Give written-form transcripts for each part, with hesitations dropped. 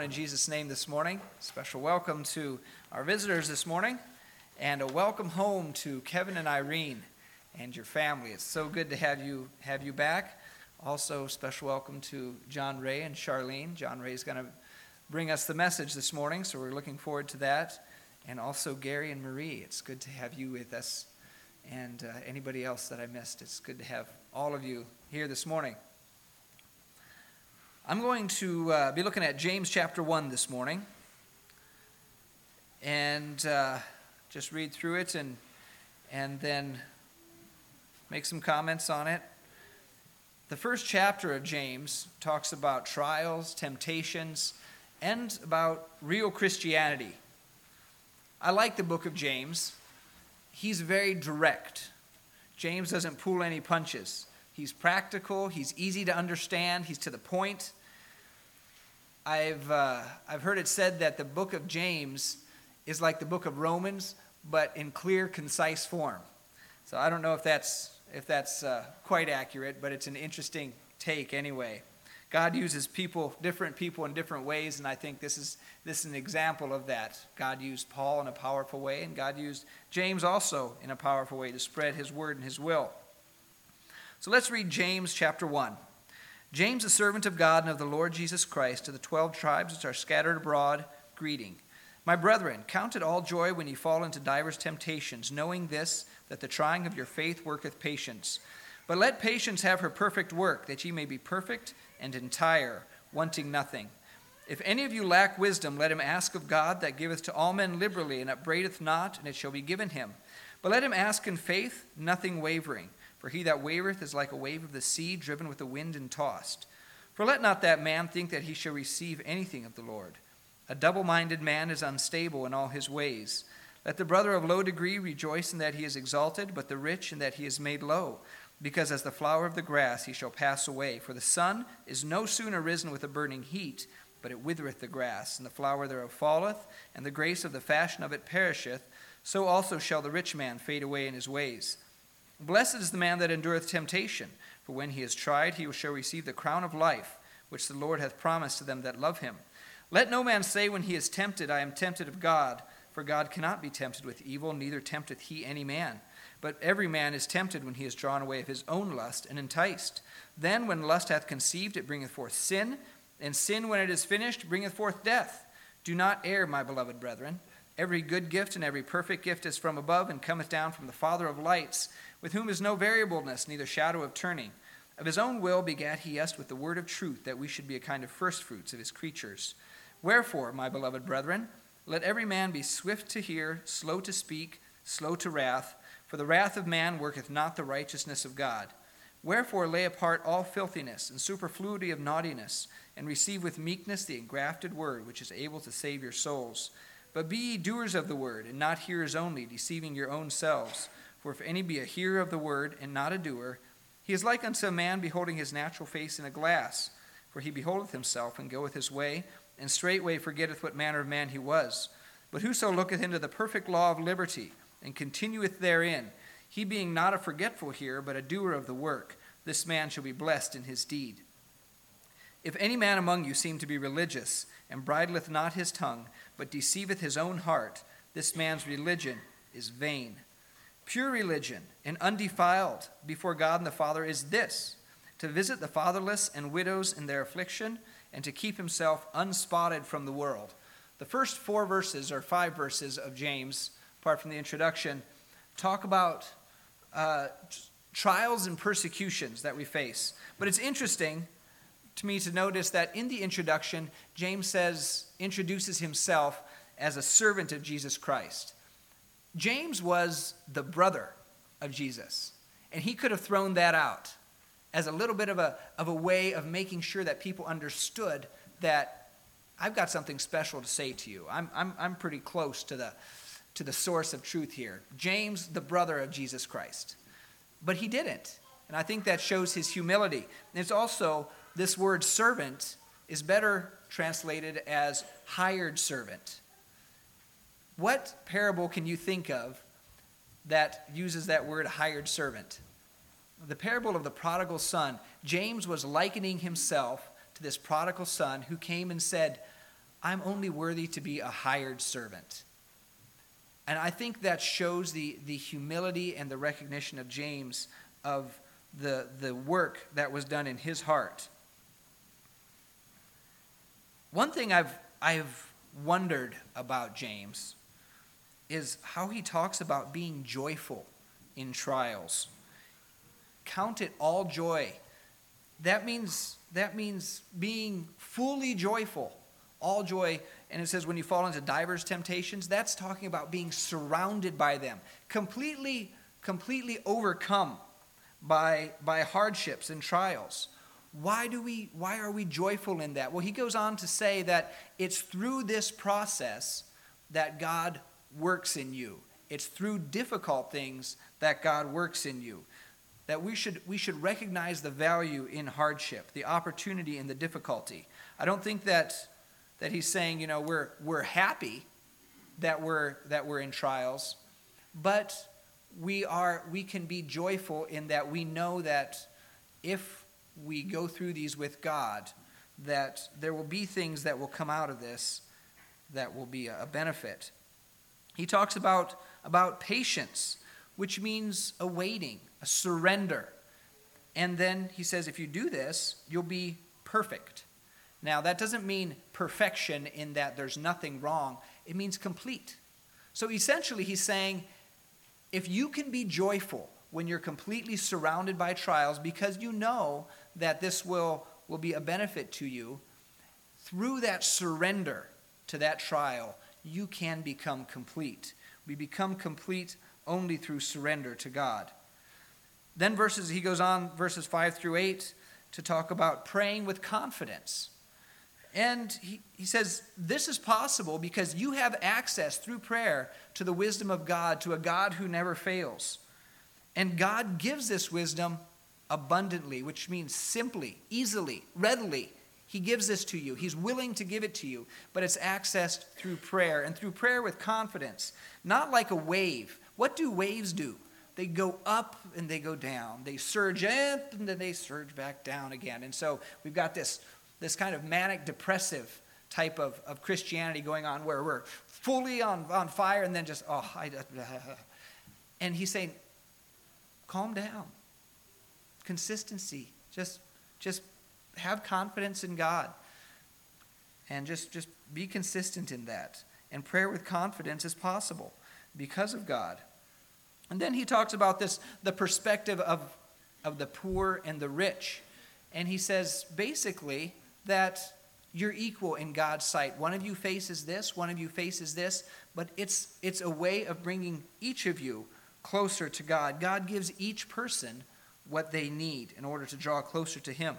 In Jesus' name this morning, special welcome to our visitors this morning, and a welcome home to Kevin and Irene and your family. It's so good to have you back. Also, special welcome to John Ray and Charlene. John Ray is going to bring us the message this morning, so we're looking forward to that. And also Gary and Marie. It's good to have you with us, and anybody else that I missed. It's good to have all of you here this morning. I'm going to be looking at James chapter 1 this morning, and just read through it and then make some comments on it. The first chapter of James talks about trials, temptations, and about real Christianity. I like the book of James. He's very direct. James doesn't pull any punches. He's practical, he's easy to understand, he's to the point. I've heard it said that the book of James is like the book of Romans, but in clear, concise form. So I don't know if that's quite accurate, but it's an interesting take anyway. God uses different people in different ways, and I think this is an example of that. God used Paul in a powerful way, and God used James also in a powerful way to spread his word and his will. So let's read James chapter 1. James, a servant of God and of the Lord Jesus Christ, to the 12 tribes which are scattered abroad, greeting. My brethren, count it all joy when ye fall into divers temptations, knowing this, that the trying of your faith worketh patience. But let patience have her perfect work, that ye may be perfect and entire, wanting nothing. If any of you lack wisdom, let him ask of God, that giveth to all men liberally, and upbraideth not, and it shall be given him. But let him ask in faith, nothing wavering. For he that wavereth is like a wave of the sea, driven with the wind and tossed. For let not that man think that he shall receive anything of the Lord. A double-minded man is unstable in all his ways. Let the brother of low degree rejoice in that he is exalted, but the rich in that he is made low. Because as the flower of the grass he shall pass away. For the sun is no sooner risen with a burning heat, but it withereth the grass, and the flower thereof falleth, and the grace of the fashion of it perisheth. So also shall the rich man fade away in his ways. Blessed is the man that endureth temptation, for when he is tried, he shall receive the crown of life, which the Lord hath promised to them that love him. Let no man say when he is tempted, I am tempted of God, for God cannot be tempted with evil, neither tempteth he any man. But every man is tempted when he is drawn away of his own lust and enticed. Then when lust hath conceived, it bringeth forth sin, and sin, when it is finished, bringeth forth death. Do not err, my beloved brethren. Every good gift and every perfect gift is from above, and cometh down from the Father of lights, with whom is no variableness, neither shadow of turning. Of his own will begat he us with the word of truth, that we should be a kind of firstfruits of his creatures. Wherefore, my beloved brethren, let every man be swift to hear, slow to speak, slow to wrath, for the wrath of man worketh not the righteousness of God. Wherefore lay apart all filthiness and superfluity of naughtiness, and receive with meekness the engrafted word, which is able to save your souls. But be ye doers of the word, and not hearers only, deceiving your own selves. For if any be a hearer of the word, and not a doer, he is like unto a man beholding his natural face in a glass. For he beholdeth himself, and goeth his way, and straightway forgetteth what manner of man he was. But whoso looketh into the perfect law of liberty, and continueth therein, he being not a forgetful hearer, but a doer of the work, this man shall be blessed in his deed. If any man among you seem to be religious, and bridleth not his tongue, but deceiveth his own heart, this man's religion is vain. Pure religion and undefiled before God and the Father is this, to visit the fatherless and widows in their affliction, and to keep himself unspotted from the world. The first 5 verses of James, apart from the introduction, talk about trials and persecutions that we face. But it's interesting to me to notice that in the introduction, James introduces himself as a servant of Jesus Christ. James was the brother of Jesus, and he could have thrown that out as a little bit of a way of making sure that people understood that I've got something special to say to you. I'm pretty close to the source of truth here. James, the brother of Jesus Christ. But he didn't, and I think that shows his humility. And it's also, this word servant is better translated as hired servant. What parable can you think of that uses that word hired servant? The parable of the prodigal son. James was likening himself to this prodigal son who came and said, I'm only worthy to be a hired servant. And I think that shows the humility and the recognition of James of the work that was done in his heart. One thing I've wondered about James is how he talks about being joyful in trials. Count it all joy. That means being fully joyful, all joy. And it says when you fall into divers temptations, that's talking about being surrounded by them, completely overcome by hardships and trials. Why are we joyful in that? Well, he goes on to say that it's through this process that God works in you. It's through difficult things that God works in you. That we should recognize the value in hardship, the opportunity in the difficulty. I don't think that he's saying, we're happy that we're in trials, but we can be joyful in that we know that if we go through these with God, that there will be things that will come out of this that will be a benefit. He talks about patience, which means a waiting, a surrender. And then he says, if you do this, you'll be perfect. Now, that doesn't mean perfection in that there's nothing wrong. It means complete. So essentially, he's saying, if you can be joyful when you're completely surrounded by trials because you know that this will be a benefit to you, through that surrender to that trial, you can become complete. We become complete only through surrender to God. Then he goes on, verses 5 through 8, to talk about praying with confidence. And he says, this is possible because you have access through prayer to the wisdom of God, to a God who never fails. And God gives this wisdom abundantly, which means simply, easily, readily. He gives this to you. He's willing to give it to you, but it's accessed through prayer, and through prayer with confidence, not like a wave. What do waves do? They go up and they go down. They surge up and then they surge back down again. And so we've got this kind of manic depressive type of Christianity going on where we're fully on fire and then just, and he's saying, calm down. Consistency. Just have confidence in God. And just be consistent in that. And prayer with confidence is possible because of God. And then he talks about the perspective of the poor and the rich. And he says basically that you're equal in God's sight. One of you faces this, one of you faces this, but it's a way of bringing each of you closer to God. God gives each person what they need in order to draw closer to him.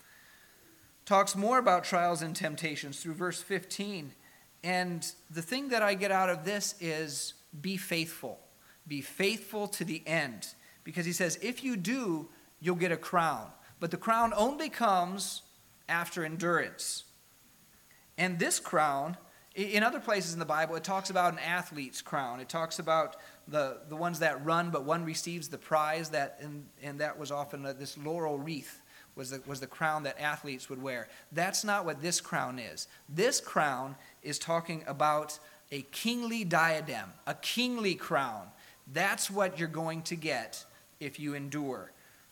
Talks more about trials and temptations through verse 15. And the thing that I get out of this is be faithful. Be faithful to the end. Because he says, if you do, you'll get a crown. But the crown only comes after endurance. And this crown, in other places in the Bible, it talks about an athlete's crown. It talks about the ones that run, but one receives the prize. And that was often this laurel wreath was the crown that athletes would wear. That's not what this crown is. This crown is talking about a kingly diadem, a kingly crown. That's what you're going to get if you endure.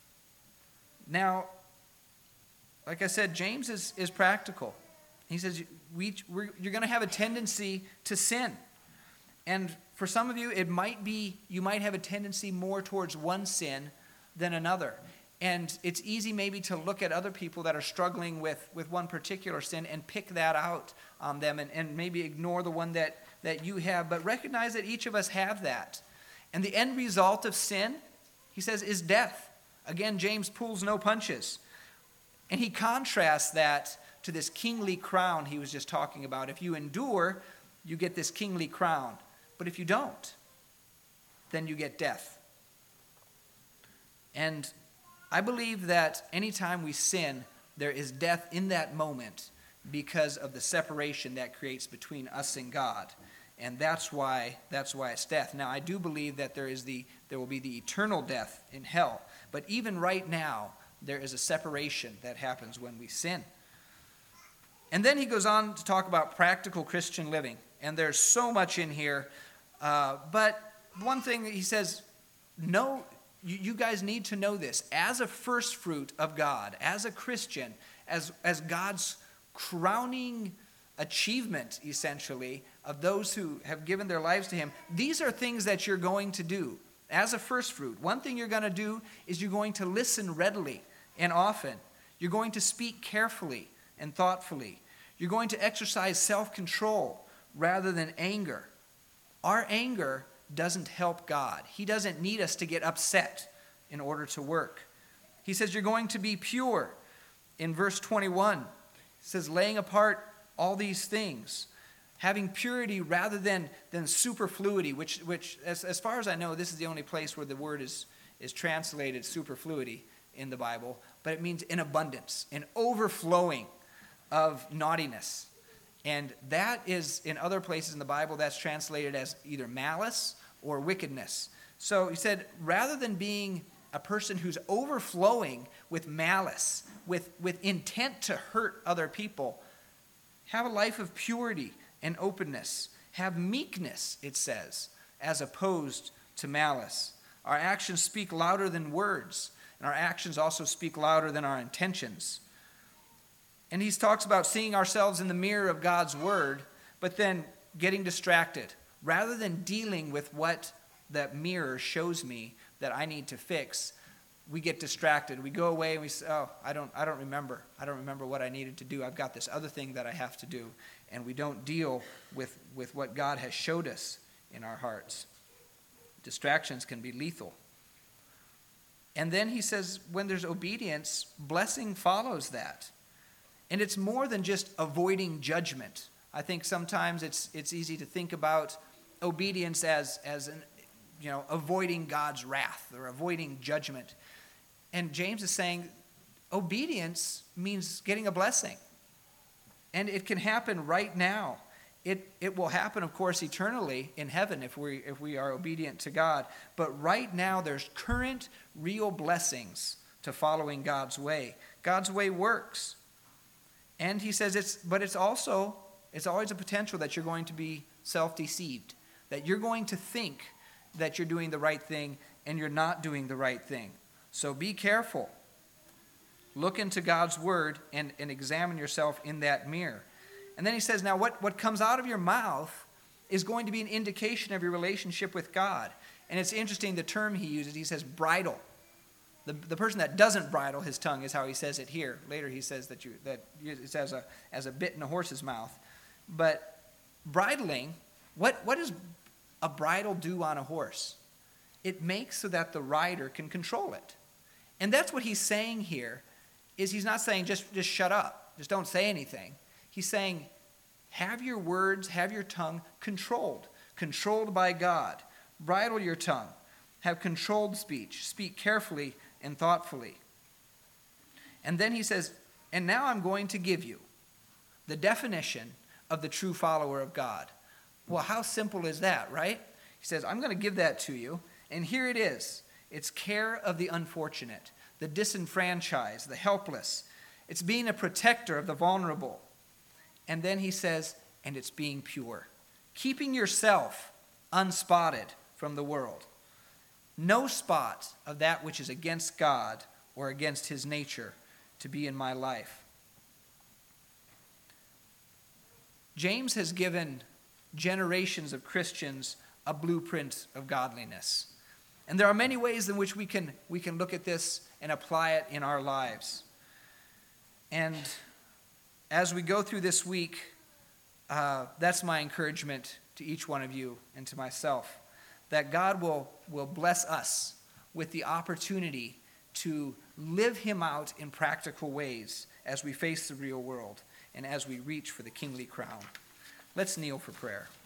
Now, like I said, James is practical. He says you're going to have a tendency to sin. And for some of you, you might have a tendency more towards one sin than another. And it's easy maybe to look at other people that are struggling with one particular sin and pick that out on them and maybe ignore the one that you have. But recognize that each of us have that. And the end result of sin, he says, is death. Again, James pulls no punches. And he contrasts that to this kingly crown he was just talking about. If you endure, you get this kingly crown. But if you don't, then you get death. And I believe that anytime we sin, there is death in that moment because of the separation that creates between us and God. And that's why it's death. Now, I do believe that there will be the eternal death in hell. But even right now, there is a separation that happens when we sin. And then he goes on to talk about practical Christian living. And there's so much in here. But one thing that he says, no, you guys need to know this. As a first fruit of God, as a Christian, as God's crowning achievement, essentially, of those who have given their lives to him, these are things that you're going to do as a first fruit. One thing you're going to do is you're going to listen readily and often. You're going to speak carefully and thoughtfully. You're going to exercise self-control rather than anger. Our anger doesn't help God. He doesn't need us to get upset in order to work. He says you're going to be pure. In verse 21, it says laying apart all these things, having purity rather than superfluity, which as far as I know, this is the only place where the word is translated superfluity in the Bible, but it means in abundance, an overflowing of naughtiness. And that is, in other places in the Bible, that's translated as either malice or wickedness. So he said, rather than being a person who's overflowing with malice, with intent to hurt other people, have a life of purity and openness. Have meekness, it says, as opposed to malice. Our actions speak louder than words, and our actions also speak louder than our intentions. And he talks about seeing ourselves in the mirror of God's word, but then getting distracted. Rather than dealing with what that mirror shows me that I need to fix, we get distracted. We go away and we say, oh, I don't remember. I don't remember what I needed to do. I've got this other thing that I have to do. And we don't deal with what God has showed us in our hearts. Distractions can be lethal. And then he says, when there's obedience, blessing follows that. And it's more than just avoiding judgment. I think sometimes it's easy to think about obedience as avoiding God's wrath or avoiding judgment. And James is saying obedience means getting a blessing. And it can happen right now. It will happen, of course, eternally in heaven if we are obedient to God. But right now there's current, real blessings to following God's way. God's way works. And he says it's always a potential that you're going to be self-deceived, that you're going to think that you're doing the right thing and you're not doing the right thing. So be careful. Look into God's word and examine yourself in that mirror. And then he says, now what comes out of your mouth is going to be an indication of your relationship with God. And it's interesting the term he uses. He says bridle. The person that doesn't bridle his tongue is how he says it here. Later he says that it's as a bit in a horse's mouth. But bridling, what does a bridle do on a horse? It makes so that the rider can control it. And that's what he's saying here, is he's not saying just shut up, just don't say anything. He's saying have your words, have your tongue controlled by God. Bridle your tongue. Have controlled speech. Speak carefully and thoughtfully. And then he says, and now I'm going to give you the definition of the true follower of God. Well, how simple is that, right? He says, I'm going to give that to you. And here it is. It's care of the unfortunate, the disenfranchised, the helpless. It's being a protector of the vulnerable. And then he says, and it's being pure. Keeping yourself unspotted from the world. No spot of that which is against God or against his nature to be in my life. James has given generations of Christians a blueprint of godliness. And there are many ways in which we can look at this and apply it in our lives. And as we go through this week, that's my encouragement to each one of you and to myself, that God will bless us with the opportunity to live him out in practical ways as we face the real world and as we reach for the kingly crown. Let's kneel for prayer.